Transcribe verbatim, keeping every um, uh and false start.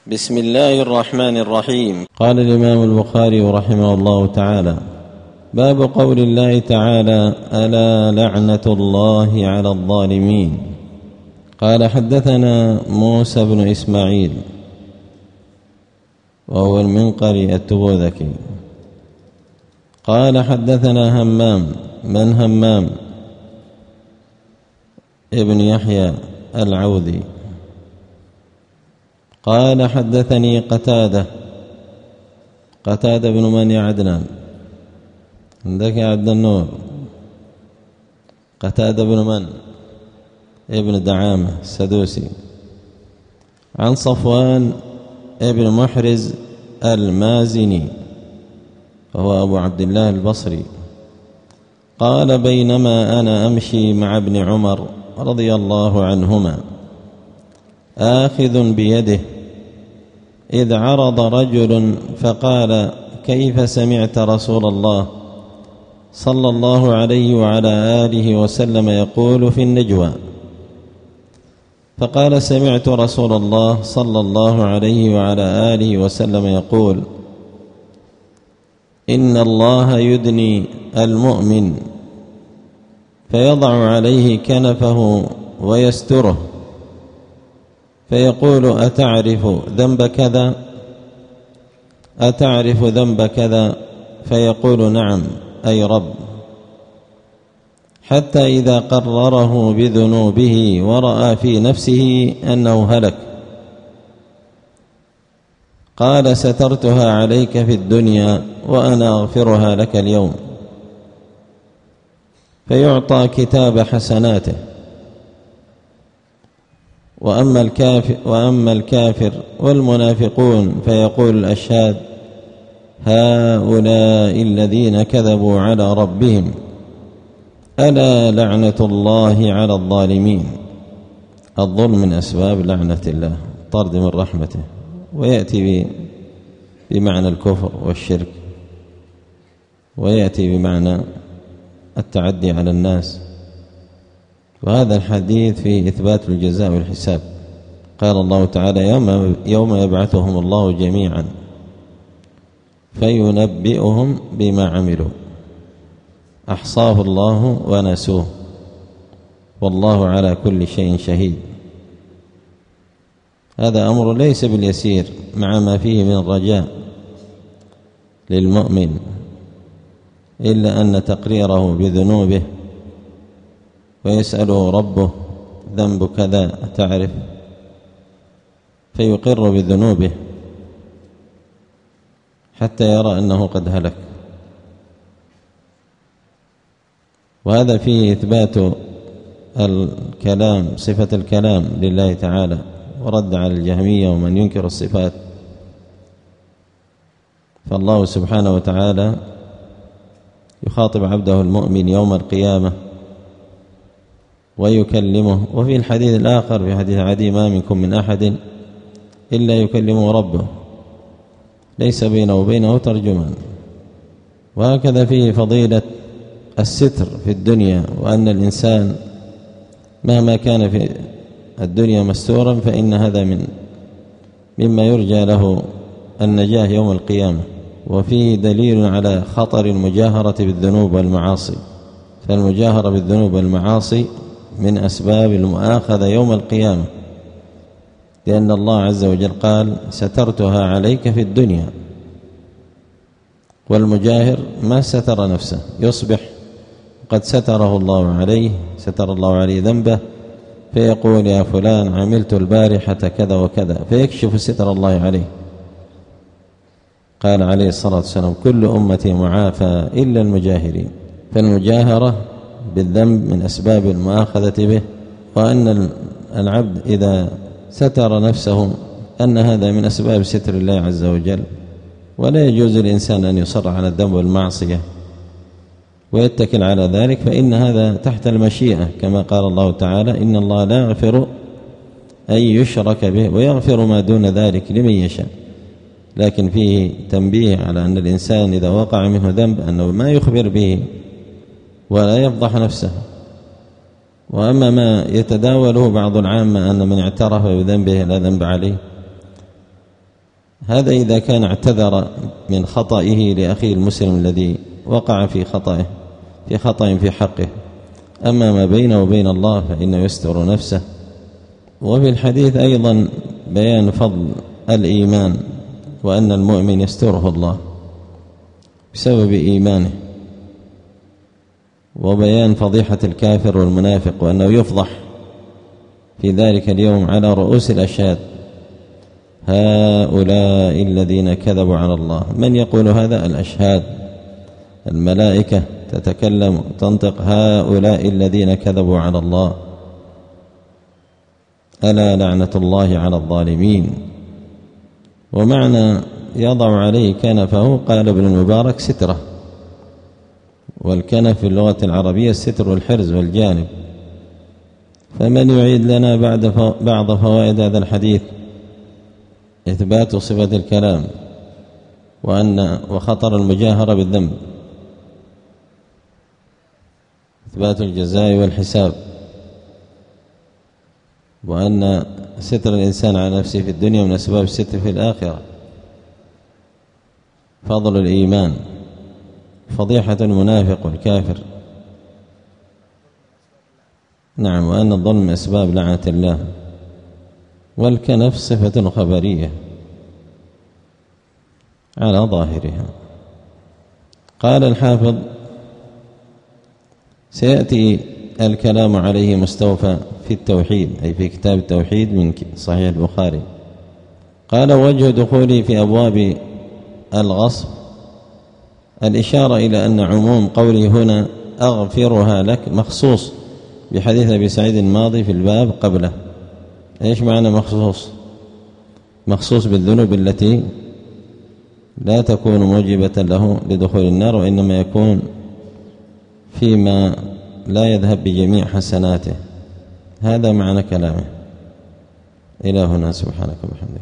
بسم الله الرحمن الرحيم. قال الإمام البخاري رحمه الله تعالى: باب قول الله تعالى: ألا لعنة الله على الظالمين. قال: حدثنا موسى بن إسماعيل وهو المنقري التبوذكي قال: حدثنا همام من همام ابن يحيى العوذي قال: حدثني قتادة قتادة بن من يا عدنان؟ عندك يا عبد النور؟ قتادة بن من؟ ابن دعامة السدوسي عن صفوان ابن محرز المازني وهو أبو عبد الله البصري قال: بينما أنا أمشي مع ابن عمر رضي الله عنهما آخذ بيده إذ عرض رجل فقال: كيف سمعت رسول الله صلى الله عليه وعلى آله وسلم يقول في النجوى؟ فقال: سمعت رسول الله صلى الله عليه وعلى آله وسلم يقول: إن الله يدني المؤمن فيضع عليه كنفه ويستره فيقول: أتعرف ذنب كذا؟ أتعرف ذنب كذا؟ فيقول: نعم أي رب. حتى إذا قرره بذنوبه ورأى في نفسه أنه هلك قال: سترتها عليك في الدنيا وأنا أغفرها لك اليوم. فيعطى كتاب حسناته. وأما الكافر, وأما الكافر والمنافقون فيقول الأشهاد: هؤلاء الذين كذبوا على ربهم ألا لعنة الله على الظالمين. الظلم من أسباب لعنة الله، طرد من رحمته، ويأتي بمعنى الكفر والشرك، ويأتي بمعنى التعدي على الناس. وهذا الحديث في إثبات الجزاء والحساب. قال الله تعالى: يوم, يوم يبعثهم الله جميعا فينبئهم بما عملوا أحصاه الله ونسوه والله على كل شيء شهيد. هذا أمر ليس باليسير مع ما فيه من رجاء للمؤمن، إلا أن تقريره بذنوبه ويسأله ربه: ذنب كذا أتعرف؟ فيقر بذنوبه حتى يرى أنه قد هلك. وهذا فيه إثبات الكلام، صفة الكلام لله تعالى، ورد على الجهمية ومن ينكر الصفات. فالله سبحانه وتعالى يخاطب عبده المؤمن يوم القيامة ويكلمه. وفي الحديث الآخر في حديث عدي: ما منكم من أحد إلا يكلمه ربه ليس بينه وبينه ترجمان. وهكذا فيه فضيلة الستر في الدنيا، وأن الإنسان مهما كان في الدنيا مستورا فإن هذا من مما يرجى له النجاة يوم القيامة. وفيه دليل على خطر المجاهرة بالذنوب والمعاصي، فالمجاهرة بالذنوب والمعاصي من أسباب المؤاخذة يوم القيامة، لأن الله عز وجل قال: سترتها عليك في الدنيا. والمجاهر ما ستر نفسه يصبح قد ستره الله عليه، ستر الله عليه ذنبه، فيقول: يا فلان عملت البارحة كذا وكذا، فيكشف ستر الله عليه. قال عليه الصلاة والسلام: كل أمتي معافى إلا المجاهرين. فالمجاهرة بالذنب من أسباب المؤاخذة به، وأن العبد إذا ستر نفسه أن هذا من أسباب ستر الله عز وجل. ولا يجوز الإنسان أن يصر على الذنب والمعصية ويتكل على ذلك، فإن هذا تحت المشيئة، كما قال الله تعالى: إن الله لا يغفر أن يشرك به ويغفر ما دون ذلك لمن يشاء. لكن فيه تنبيه على أن الإنسان إذا وقع منه ذنب أنه ما يخبر به ولا يفضح نفسه. وأما ما يتداوله بعض العامة أن من اعترف بذنبه لا ذنب عليه، هذا إذا كان اعتذر من خطئه لأخيه المسلم الذي وقع في خطئه في خطأ في حقه. أما ما بينه وبين الله فإنه يستر نفسه. وفي الحديث أيضا بيان فضل الإيمان وأن المؤمن يستره الله بسبب إيمانه، وبيان فضيحة الكافر والمنافق وأنه يفضح في ذلك اليوم على رؤوس الأشهاد: هؤلاء الذين كذبوا على الله. من يقول هذا؟ الأشهاد، الملائكة تتكلم تنطق: هؤلاء الذين كذبوا على الله، ألا لعنة الله على الظالمين. ومعنى يضع عليه كنفه قال ابن المبارك سترة، والكنف في اللغة العربية الستر والحرز والجانب. فمن يعيد لنا بعد بعض فوائد هذا الحديث: إثبات صفة الكلام، وأن وخطر المجاهرة بالذنب، إثبات الجزاء والحساب، وأن ستر الإنسان على نفسه في الدنيا من أسباب الستر في الآخرة، فضل الإيمان، فضيحة المنافق والكافر، نعم، وأن الظلم من أسباب لعنة الله، والكنف صفة خبرية على ظاهرها. قال الحافظ: سيأتي الكلام عليه مستوفى في التوحيد، أي في كتاب التوحيد من صحيح البخاري. قال: وجه دخولي في أبواب الغصب الإشارة إلى أن عموم قوله هنا أغفرها لك مخصوص بحديث أبي سعيد الماضي في الباب قبله. إيش معنى مخصوص؟ مخصوص بالذنوب التي لا تكون موجبة له لدخول النار، وإنما يكون فيما لا يذهب بجميع حسناته. هذا معنى كلامه. إلى هنا، سبحانك وبحمدك.